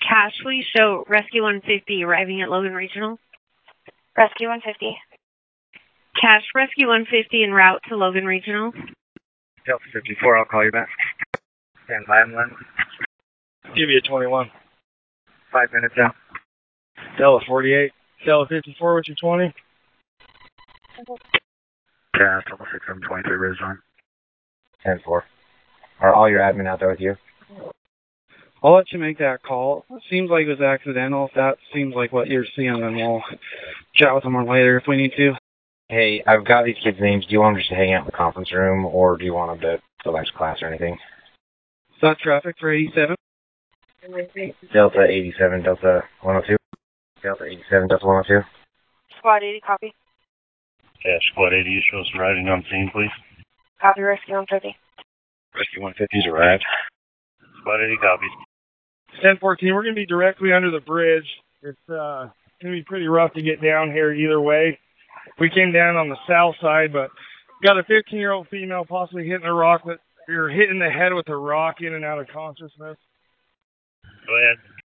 Cash, please show Rescue 150 arriving at Logan Regional. Rescue 150. Cash, Rescue 150 en route to Logan Regional. Delta 54, I'll call you back. Stand by, ambulance. Give you a 21. 5 minutes out. Delta 48. Delta 54, what's your 20? Yeah, Delta 6723, Ridgeline. 10-4. Are all your admin out there with you? I'll let you make that call. It seems like it was accidental. If that seems like what you're seeing, then we'll chat with them later if we need to. Hey, I've got these kids' names. Do you want them just to hang out in the conference room, or do you want them to go back to class or anything? Is that traffic for 87? Delta 87, Delta 102. Delta 87, Delta 102. Squad 80, copy. Yeah, Squad 80, you show us arriving on scene, please. Copy, Rescue 150. Rescue 150's arrived. Squad 80 copies. 1014, we're going to be directly under the bridge. It's going to be pretty rough to get down here either way. We came down on the south side, but got a 15-year-old female possibly hitting a rock, or hitting the head with a rock in and out of consciousness. Go ahead.